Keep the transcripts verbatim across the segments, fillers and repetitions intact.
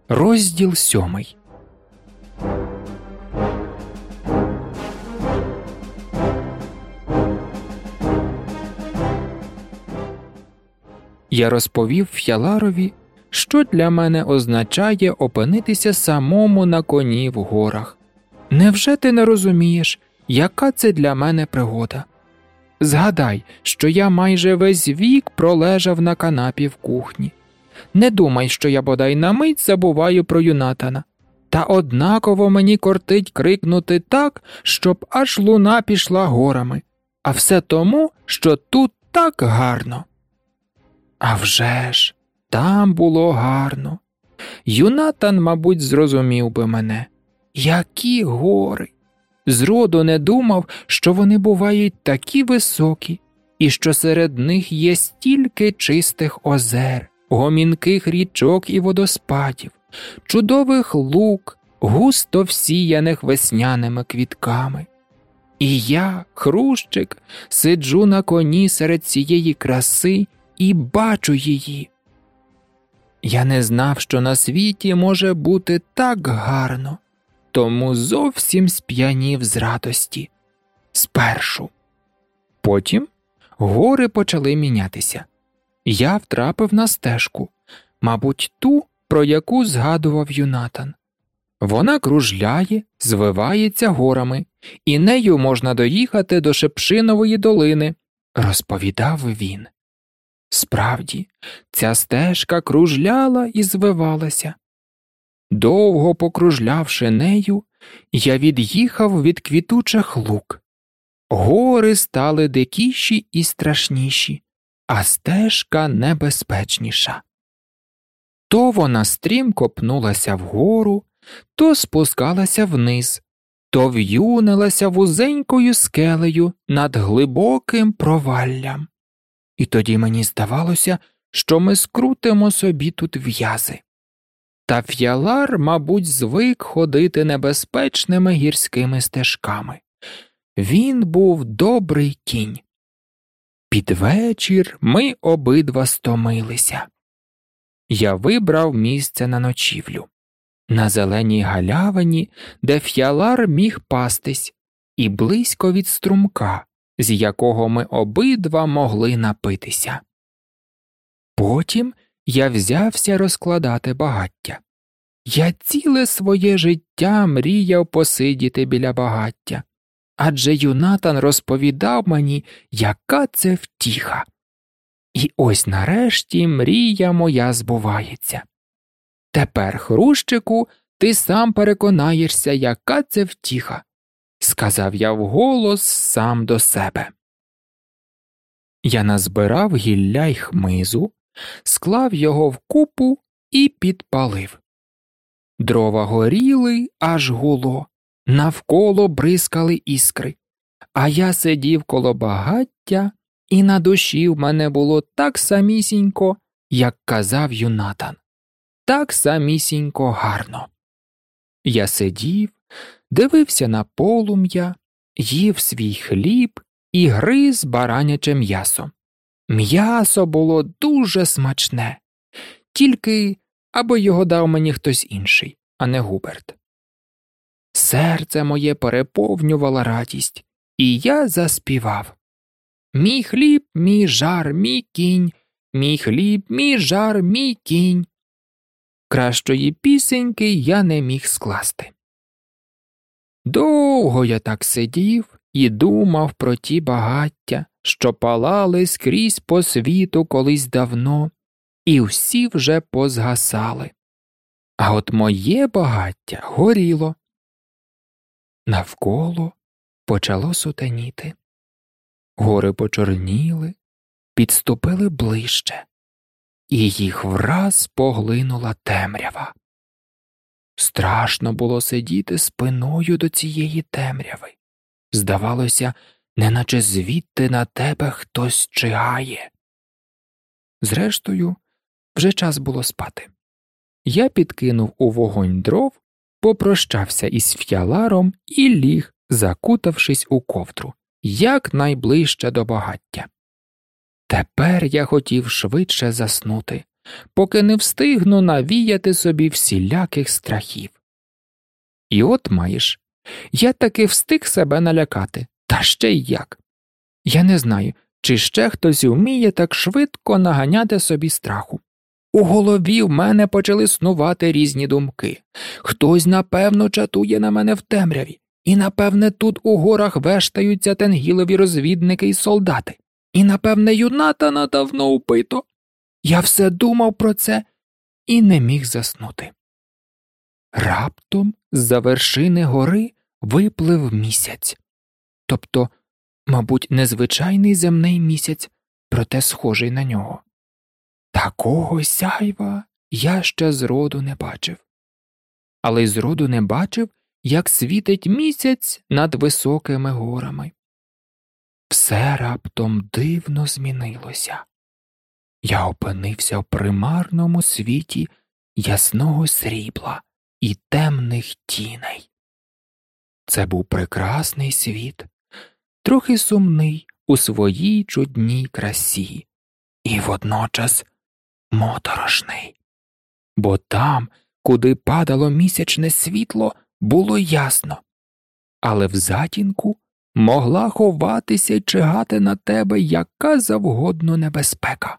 Розділ сьомий. Я розповів Ф'яларові, що для мене означає опинитися самому на коні в горах. Невже ти не розумієш, яка це для мене пригода? Згадай, що я майже весь вік пролежав на канапі в кухні. Не думай, що я бодай на мить забуваю про Юнатана. Та однаково мені кортить крикнути так, щоб аж луна пішла горами. А все тому, що тут так гарно. А вже ж, там було гарно. Юнатан, мабуть, зрозумів би мене. Які гори! Зроду не думав, що вони бувають такі високі, і що серед них є стільки чистих озер, гомінких річок і водоспадів, чудових луг, густо всіяних весняними квітками. І я, хрущик, сиджу на коні серед цієї краси і бачу її. Я не знав, що на світі може бути так гарно, тому зовсім сп'янів з радості. Спершу. Потім гори почали мінятися. Я втрапив на стежку, мабуть, ту, про яку згадував Юнатан. Вона кружляє, звивається горами, і нею можна доїхати до Шипшинової долини, розповідав він. Справді, ця стежка кружляла і звивалася. Довго покружлявши нею, я від'їхав від квітучих луг. Гори стали дикіші і страшніші, а стежка небезпечніша. То вона стрімко пнулася вгору, то спускалася вниз, то в'юнилася вузенькою скелею над глибоким проваллям. І тоді мені здавалося, що ми скрутимо собі тут в'язи. Та Ф'ялар, мабуть, звик ходити небезпечними гірськими стежками. Він був добрий кінь. Під вечір ми обидва стомилися. Я вибрав місце на ночівлю. На зеленій галявині, де Ф'ялар міг пастись, і близько від струмка, з якого ми обидва могли напитися. Потім я взявся розкладати багаття. Я ціле своє життя мріяв посидіти біля багаття, адже Юнатан розповідав мені, яка це втіха. І ось нарешті мрія моя збувається. Тепер, хрущику, ти сам переконаєшся, яка це втіха, сказав я вголос сам до себе. Я назбирав гілля й хмизу, склав його вкупу і підпалив. Дрова горіли, аж гуло, навколо бризкали іскри, а я сидів коло багаття, і на душі в мене було так самісінько, як казав Юнатан, так самісінько гарно. Я сидів, дивився на полум'я, їв свій хліб і гриз бараняче м'ясо. М'ясо було дуже смачне, тільки аби його дав мені хтось інший, а не Губерт. Серце моє переповнювала радість, і я заспівав. Мій хліб, мій жар, мій кінь, мій хліб, мій жар, мій кінь. Кращої пісеньки я не міг скласти. Довго я так сидів і думав про ті багаття, що палали скрізь по світу колись давно, і всі вже позгасали. А от моє багаття горіло. Навколо почало сутеніти. Гори почорніли, підступили ближче, і їх враз поглинула темрява. Страшно було сидіти спиною до цієї темряви. Здавалося, неначе звідти на тебе хтось чигає. Зрештою, вже час було спати. Я підкинув у вогонь дров, попрощався із Ф'яларом і ліг, закутавшись у ковдру, якнайближче до багаття. Тепер я хотів швидше заснути, поки не встигну навіяти собі всіляких страхів. І от маєш, я таки встиг себе налякати, та ще й як. Я не знаю, чи ще хтось вміє так швидко наганяти собі страху. У голові в мене почали снувати різні думки. Хтось, напевно, чатує на мене в темряві. І, напевне, тут у горах вештаються тенгілові розвідники і солдати. І, напевне, Юнатана давно убито. Я все думав про це і не міг заснути. Раптом з-за вершини гори виплив місяць. Тобто, мабуть, незвичайний земний місяць, проте схожий на нього. Такого сяйва я ще зроду не бачив. Але й зроду не бачив, як світить місяць над високими горами. Все раптом дивно змінилося. Я опинився в примарному світі ясного срібла і темних тіней. Це був прекрасний світ, трохи сумний у своїй чудній красі, і водночас моторошний. Бо там, куди падало місячне світло, було ясно, але в затінку могла ховатися й чигати на тебе яка завгодно небезпека.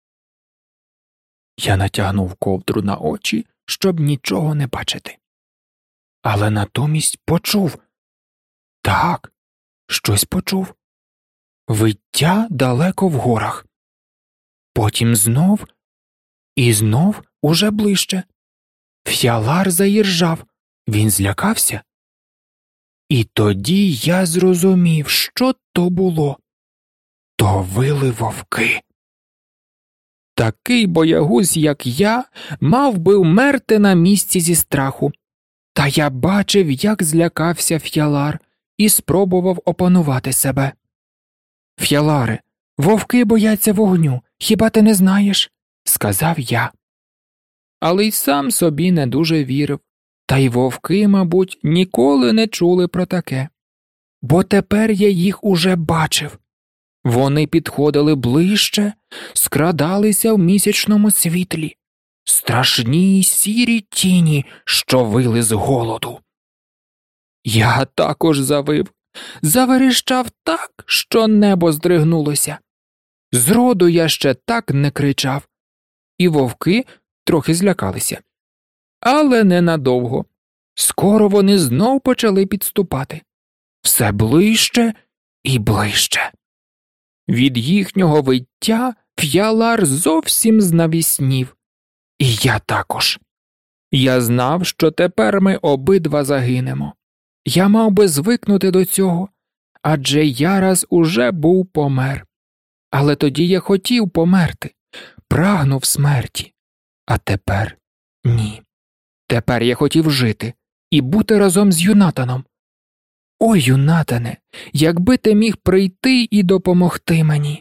Я натягнув ковдру на очі, щоб нічого не бачити. Але натомість почув. Так, щось почув. Виття далеко в горах. Потім знов і знов уже ближче. Ф'ялар заіржав. Він злякався. І тоді я зрозумів, що то було. То вили вовки. Такий боягуз, як я, мав би вмерти на місці зі страху. Та я бачив, як злякався Ф'ялар, і спробував опанувати себе. «Ф'яларе, вовки бояться вогню, хіба ти не знаєш?» – сказав я. Але й сам собі не дуже вірив. Та й вовки, мабуть, ніколи не чули про таке. Бо тепер я їх уже бачив. Вони підходили ближче, скрадалися в місячному світлі. Страшні сірі тіні, що вили з голоду. Я також завив, заверещав так, що небо здригнулося. Зроду я ще так не кричав. І вовки трохи злякалися. Але ненадовго. Скоро вони знов почали підступати. Все ближче і ближче. Від їхнього виття Ф'ялар зовсім знавіснів. І я також. Я знав, що тепер ми обидва загинемо. Я мав би звикнути до цього, адже я раз уже був помер. Але тоді я хотів померти, прагнув смерті. А тепер ні. Тепер я хотів жити і бути разом з Юнатаном. Ой, Юнатане, якби ти міг прийти і допомогти мені.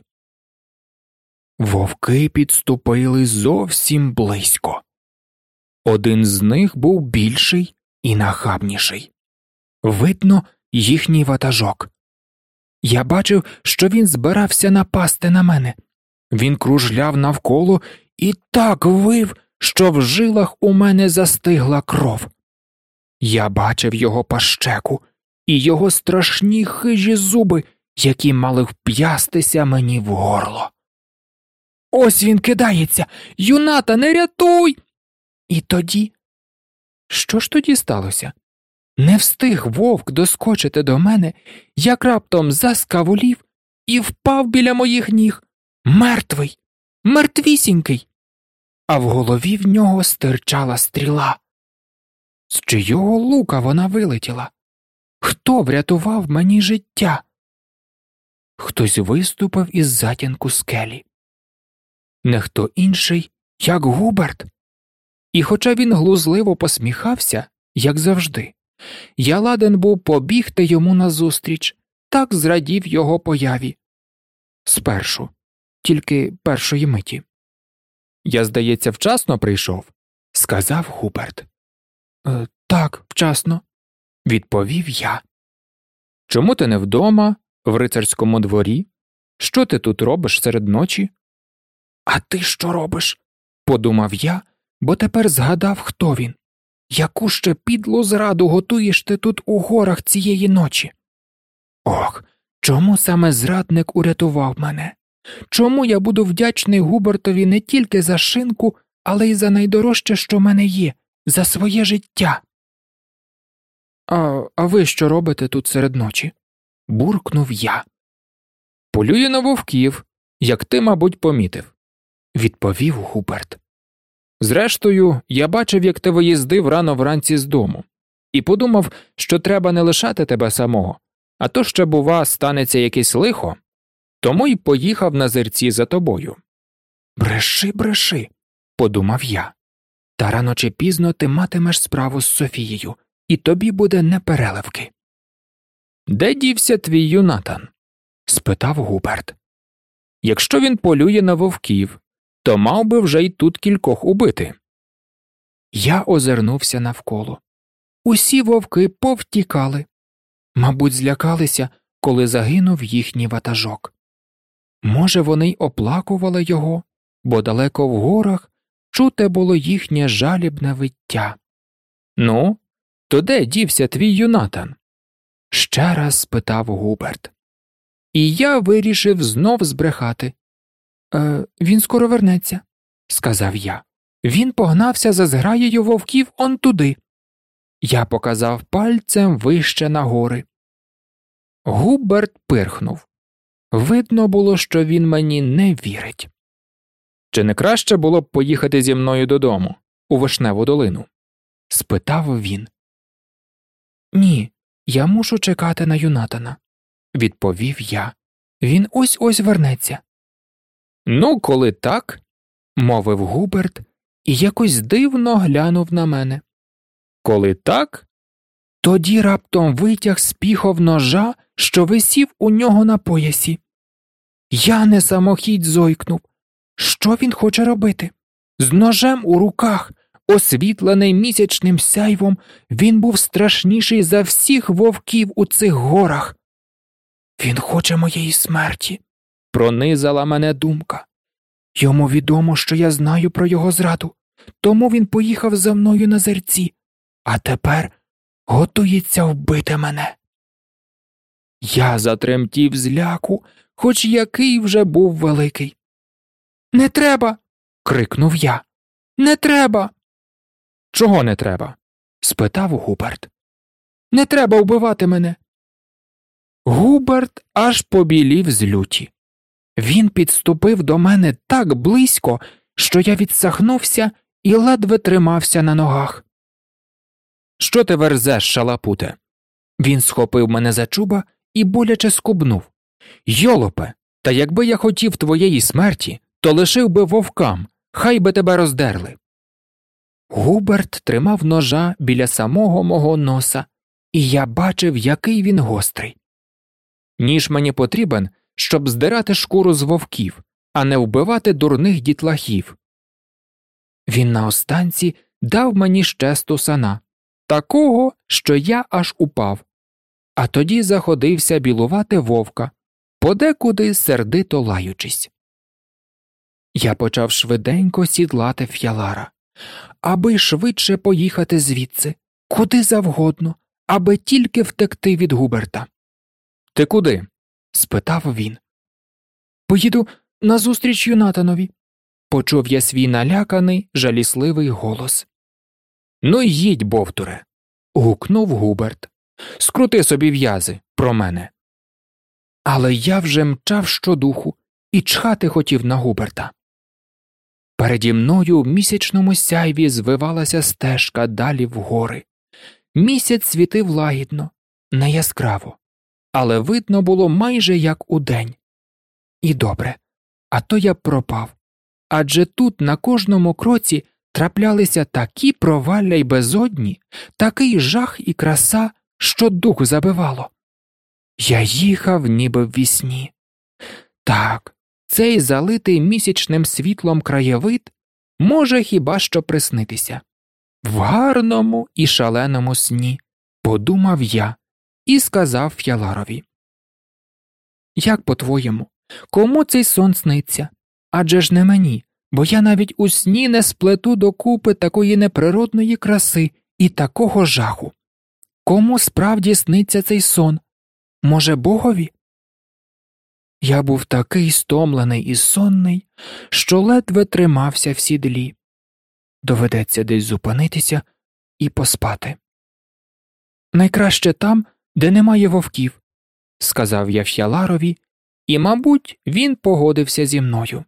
Вовки підступили зовсім близько. Один з них був більший і нахабніший. Видно їхній ватажок. Я бачив, що він збирався напасти на мене. Він кружляв навколо і так вив, що в жилах у мене застигла кров. Я бачив його пащеку і його страшні хижі зуби, які мали вп'ястися мені в горло. Ось він кидається! Юната, не рятуй! І тоді... Що ж тоді сталося? Не встиг вовк доскочити до мене, як раптом заскавулів і впав біля моїх ніг. Мертвий! Мертвісінький! А в голові в нього стирчала стріла. З чийого лука вона вилетіла? Хто врятував мені життя? Хтось виступив із затінку скелі. Не хто інший, як Губерт. І хоча він глузливо посміхався, як завжди, я ладен був побігти йому назустріч, так зрадів його появі. Спершу, тільки першої миті. «Я, здається, вчасно прийшов», – сказав Губерт. «Е, «Так, вчасно», – відповів я. «Чому ти не вдома, в рицарському дворі? Що ти тут робиш серед ночі?» «А ти що робиш?» подумав я, бо тепер згадав, хто він. Яку ще підлу зраду готуєш ти тут у горах цієї ночі? Ох, чому саме зрадник урятував мене? Чому я буду вдячний Губертові не тільки за шинку, але й за найдорожче, що в мене є, за своє життя? А, а ви що робите тут серед ночі? Буркнув я. Полюю на вовків, як ти, мабуть, помітив, відповів Губерт. Зрештою, я бачив, як ти виїздив рано вранці з дому, і подумав, що треба не лишати тебе самого, а то ще, бува, станеться якесь лихо, тому й поїхав на зерці за тобою. Бреши, бреши, подумав я, та рано чи пізно ти матимеш справу з Софією, і тобі буде непереливки. Де дівся твій Юнатан? Спитав Губерт. Якщо він полює на вовків, то мав би вже й тут кількох убити. Я озирнувся навколо. Усі вовки повтікали. Мабуть, злякалися, коли загинув їхній ватажок. Може, вони й оплакували його, бо далеко в горах чуте було їхнє жалібне виття. Ну, то де дівся твій Юнатан? Ще раз спитав Губерт. І я вирішив знов збрехати. Е, він скоро вернеться, сказав я. Він погнався за зграєю вовків он туди. Я показав пальцем вище на гори. Губерт пирхнув. Видно було, що він мені не вірить. Чи не краще було б поїхати зі мною додому, у Вишневу долину? Спитав він. Ні, я мушу чекати на Юнатана, відповів я. Він ось-ось вернеться. Ну, коли так, мовив Губерт і якось дивно глянув на мене. Коли так? Тоді раптом витяг з піхов ножа, що висів у нього на поясі. Я не самохідь зойкнув. Що він хоче робити? З ножем у руках, освітлений місячним сяйвом, він був страшніший за всіх вовків у цих горах. Він хоче моєї смерті, пронизала мене думка. Йому відомо, що я знаю про його зраду, тому він поїхав за мною на зерці, а тепер готується вбити мене. Я затремтів з ляку, хоч який вже був великий. «Не треба!» – крикнув я. «Не треба!» «Чого не треба?» – спитав Губерт. «Не треба вбивати мене!» Губерт аж побілів з люті. Він підступив до мене так близько, що я відсахнувся і ледве тримався на ногах. «Що ти верзеш, шалапуте?» Він схопив мене за чуба і боляче скубнув. «Йолопе, та якби я хотів твоєї смерті, то лишив би вовкам, хай би тебе роздерли». Губерт тримав ножа біля самого мого носа, і я бачив, який він гострий. Ніж мені потрібен, щоб здирати шкуру з вовків, а не вбивати дурних дітлахів. Він наостанці дав мені ще стусана, такого, що я аж упав, а тоді заходився білувати вовка, подекуди сердито лаючись. Я почав швиденько сідлати ф'ялара, аби швидше поїхати звідси, куди завгодно, аби тільки втекти від Губерта. «Ти куди?» – спитав він. «Поїду назустріч Юнатанові», – почув я свій наляканий, жалісливий голос. «Ну їдь, бовтуре», – гукнув Губерт. «Скрути собі в'язи про мене». Але я вже мчав щодуху і чхати хотів на Губерта. Переді мною в місячному сяйві звивалася стежка далі вгори. Місяць світив лагідно, не яскраво, але видно було майже як удень. І добре, а то я пропав, адже тут на кожному кроці траплялися такі провалля й безодні, такий жах і краса, що дух забивало. Я їхав ніби ввісні. Так, цей залитий місячним світлом краєвид може хіба що приснитися. В гарному і шаленому сні, подумав я і сказав Ф'яларові. Як по-твоєму, кому цей сон сниться? Адже ж не мені, бо я навіть у сні не сплету докупи такої неприродної краси і такого жаху. Кому справді сниться цей сон? Може, Богові? Я був такий стомлений і сонний, що ледве тримався в сідлі. Доведеться десь зупинитися і поспати. Найкраще там, де немає вовків, сказав я Ф'яларові, і, мабуть, він погодився зі мною.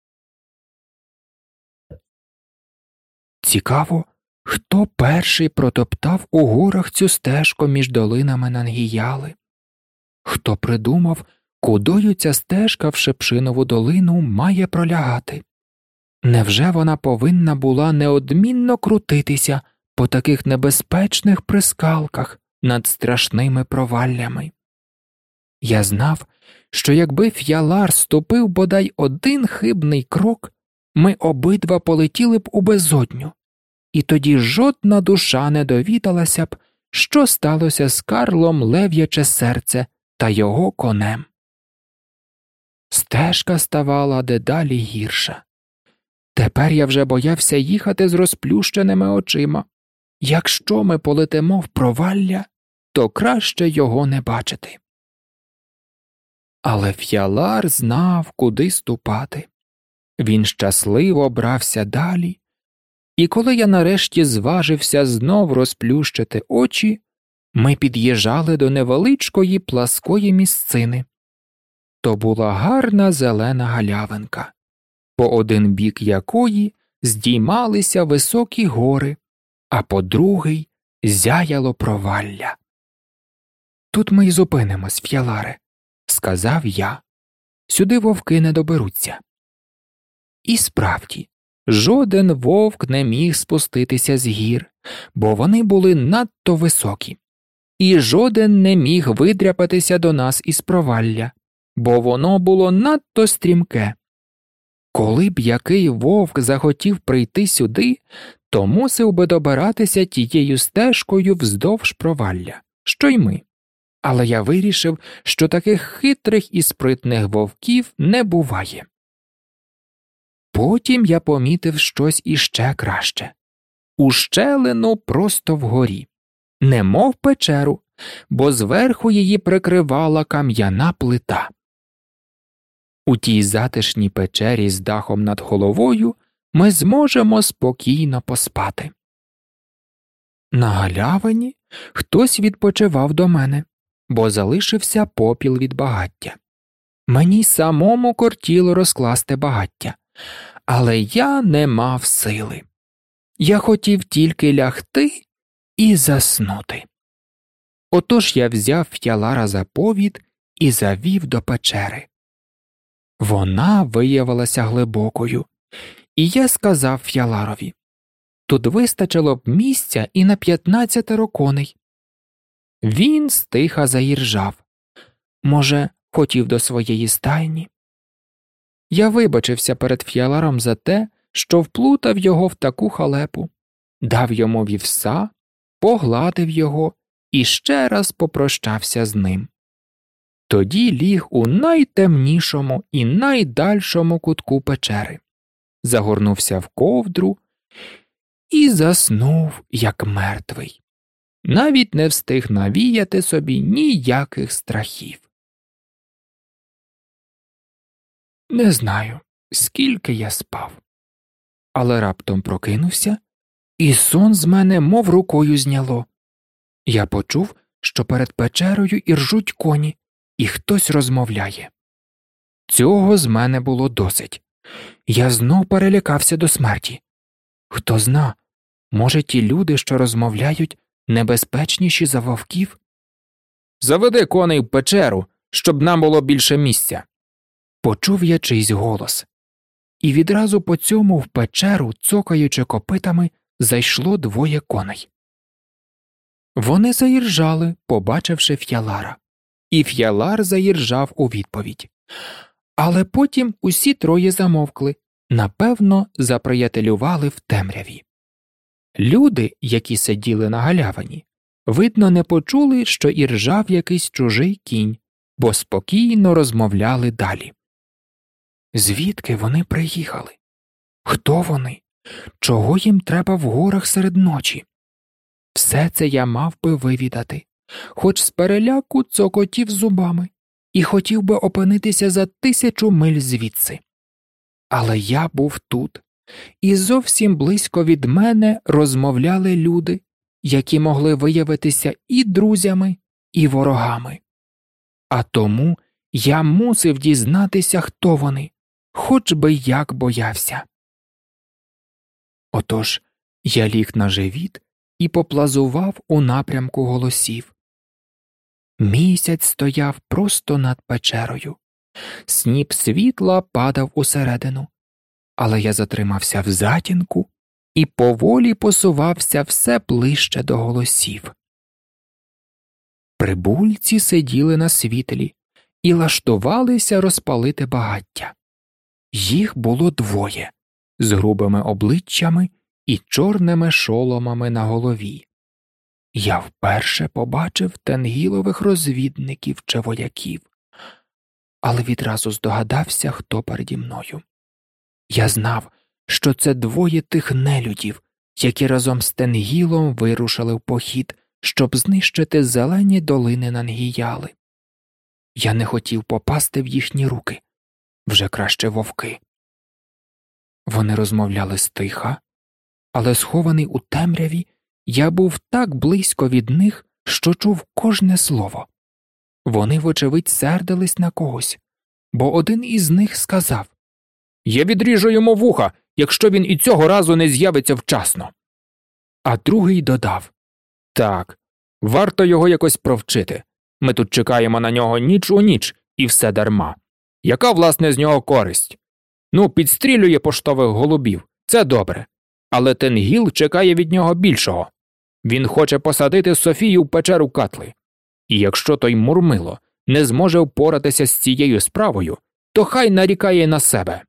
Цікаво, хто перший протоптав у горах цю стежку між долинами Нангіяли? Хто придумав, кудою ця стежка в Шипшинову долину має пролягати? Невже вона повинна була неодмінно крутитися по таких небезпечних прискалках над страшними проваллями? Я знав, що якби Ф'ялар ступив бодай один хибний крок, ми обидва полетіли б у безодню, і тоді жодна душа не довідалася б, що сталося з Карлом Лев'яче Серце та його конем. Стежка ставала дедалі гірша. Тепер я вже боявся їхати з розплющеними очима. Якщо ми полетимо в провалля, то краще його не бачити. Але Ф'ялар знав, куди ступати. Він щасливо брався далі, і коли я нарешті зважився знов розплющити очі, ми під'їжджали до невеличкої пласкої місцини. То була гарна зелена галявинка, по один бік якої здіймалися високі гори, а по другий зяяло провалля. «Тут ми й зупинимось, Ф'яларе», – сказав я. «Сюди вовки не доберуться». І справді, жоден вовк не міг спуститися з гір, бо вони були надто високі, і жоден не міг видряпатися до нас із провалля, бо воно було надто стрімке. Коли б який вовк захотів прийти сюди, то мусив би добиратися тією стежкою вздовж провалля, що й ми. Але я вирішив, що таких хитрих і спритних вовків не буває. Потім я помітив щось іще краще. Ущелину просто вгорі, немов печеру, бо зверху її прикривала кам'яна плита. У тій затишній печері з дахом над головою ми зможемо спокійно поспати. На галявині хтось відпочивав до мене, бо залишився попіл від багаття. Мені самому кортіло розкласти багаття, але я не мав сили. Я хотів тільки лягти і заснути. Отож я взяв Ф'ялара за повід і завів до печери. Вона виявилася глибокою, і я сказав Ф'яларові: «Тут вистачило б місця і на п'ятнадцятеро коней». Він стиха заіржав. Може, хотів до своєї стайні? Я вибачився перед Ф'яларом за те, що вплутав його в таку халепу, дав йому вівса, погладив його і ще раз попрощався з ним. Тоді ліг у найтемнішому і найдальшому кутку печери, загорнувся в ковдру і заснув, як мертвий. Навіть не встиг навіяти собі ніяких страхів. Не знаю, скільки я спав, але раптом прокинувся, і сон з мене мов рукою зняло. Я почув, що перед печерою іржуть коні, і хтось розмовляє. Цього з мене було досить. Я знов перелякався до смерті. Хто зна, може, ті люди, що розмовляють, небезпечніші за вовків? «Заведи коней в печеру, щоб нам було більше місця», – почув я чийсь голос. І відразу по цьому в печеру, цокаючи копитами, зайшло двоє коней. Вони заіржали, побачивши Ф'ялара. І Ф'ялар заіржав у відповідь. Але потім усі троє замовкли, напевно, заприятелювали в темряві. Люди, які сиділи на галявині, видно, не почули, що іржав якийсь чужий кінь, бо спокійно розмовляли далі. Звідки вони приїхали? Хто вони? Чого їм треба в горах серед ночі? Все це я мав би вивідати, хоч з переляку цокотів зубами, і хотів би опинитися за тисячу миль звідси. Але я був тут, і зовсім близько від мене розмовляли люди, які могли виявитися і друзями, і ворогами. А тому я мусив дізнатися, хто вони, хоч би як боявся. Отож я ліг на живіт і поплазував у напрямку голосів. Місяць стояв просто над печерою. Сніп світла падав усередину, але я затримався в затінку і поволі посувався все ближче до голосів. Прибульці сиділи на світлі і лаштувалися розпалити багаття. Їх було двоє, з грубими обличчями і чорними шоломами на голові. Я вперше побачив тенгілових розвідників чи вояків, але відразу здогадався, хто переді мною. Я знав, що це двоє тих нелюдів, які разом з Тенгілом вирушили в похід, щоб знищити зелені долини Нангіяли. Я не хотів попасти в їхні руки, вже краще вовки. Вони розмовляли стиха, але схований у темряві, я був так близько від них, що чув кожне слово. Вони, вочевидь, сердились на когось, бо один із них сказав: «Я відріжу йому вуха, якщо він і цього разу не з'явиться вчасно». А другий додав: «Так, варто його якось провчити. Ми тут чекаємо на нього ніч у ніч, і все дарма. Яка, власне, з нього користь? Ну, підстрілює поштових голубів, це добре. Але Тенгіл чекає від нього більшого. Він хоче посадити Софію в печеру Катли. І якщо той Мурмило не зможе впоратися з цією справою, то хай нарікає на себе».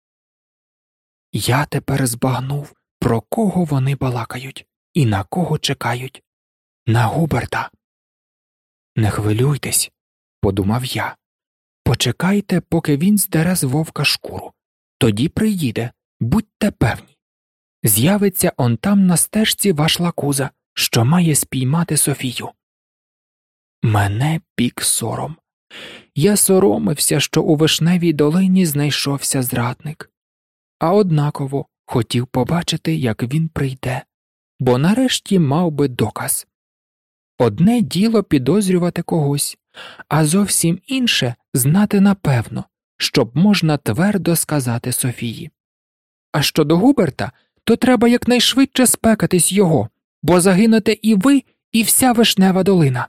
Я тепер збагнув, про кого вони балакають і на кого чекають. На Губерта. «Не хвилюйтесь», – подумав я. «Почекайте, поки він здере з вовка шкуру. Тоді приїде, будьте певні. З'явиться он там на стежці ваш лакуза, що має спіймати Софію». Мене пік сором. Я соромився, що у Вишневій долині знайшовся зрадник. А однаково хотів побачити, як він прийде, бо нарешті мав би доказ. Одне діло підозрювати когось, а зовсім інше знати напевно, щоб можна твердо сказати Софії. А щодо Губерта, то треба якнайшвидше спекатись його, бо загинете і ви, і вся Вишнева долина.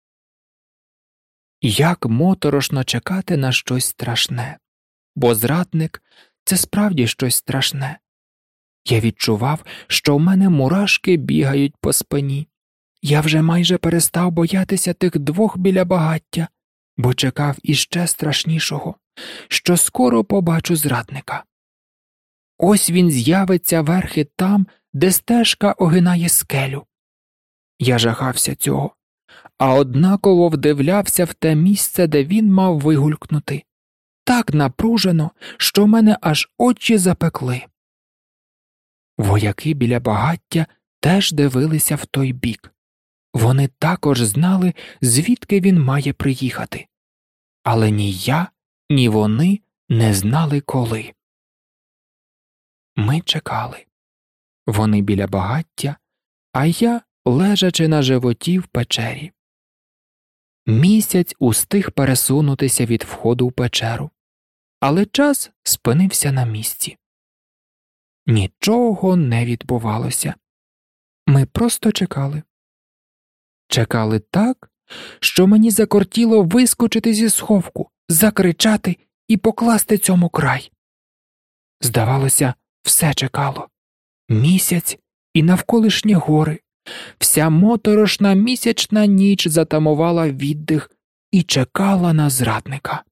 Як моторошно чекати на щось страшне, бо зрадник – це справді щось страшне. Я відчував, що в мене мурашки бігають по спині. Я вже майже перестав боятися тих двох біля багаття, бо чекав іще страшнішого, що скоро побачу зрадника. Ось він з'явиться верхи там, де стежка огинає скелю. Я жахався цього, а однаково вдивлявся в те місце, де він мав вигулькнути. Так напружено, що в мене аж очі запекли. Вояки біля багаття теж дивилися в той бік. Вони також знали, звідки він має приїхати. Але ні я, ні вони не знали коли. Ми чекали. Вони біля багаття, а я, лежачи на животі в печері. Місяць устиг пересунутися від входу в печеру, але час спинився на місці. Нічого не відбувалося. Ми просто чекали. Чекали так, що мені закортіло вискочити зі сховку, закричати і покласти цьому край. Здавалося, все чекало. Місяць і навколишні гори. Вся моторошна місячна ніч затамувала віддих і чекала на зрадника.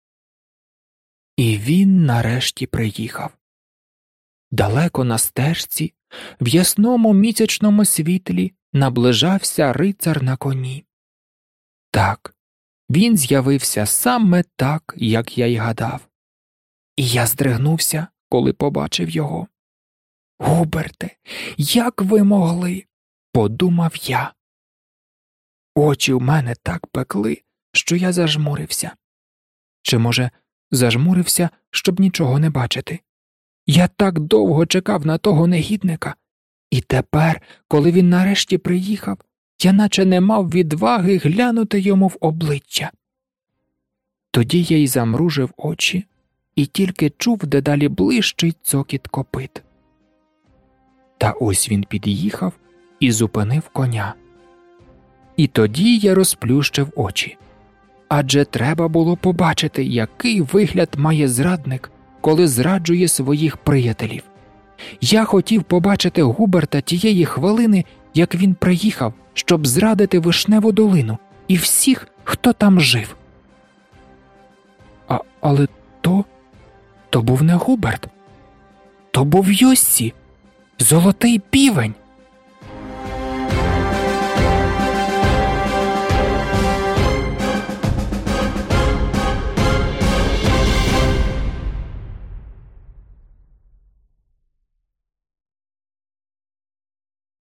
І він нарешті приїхав. Далеко на стежці, в ясному місячному світлі, наближався рицар на коні. Так, він з'явився саме так, як я й гадав. І я здригнувся, коли побачив його. «Губерте, як ви могли?» – подумав я. Очі в мене так пекли, що я зажмурився. Чи, може, зажмурився, щоб нічого не бачити? Я так довго чекав на того негідника, і тепер, коли він нарешті приїхав, я наче не мав відваги глянути йому в обличчя. Тоді я й замружив очі і тільки чув дедалі ближчий цокіт копит. Та ось він під'їхав і зупинив коня. І тоді я розплющив очі. Адже треба було побачити, який вигляд має зрадник, коли зраджує своїх приятелів. Я хотів побачити Губерта тієї хвилини, як він приїхав, щоб зрадити Вишневу долину і всіх, хто там жив. А, але то... то був не Губерт. То був Йоссі, золотий півень.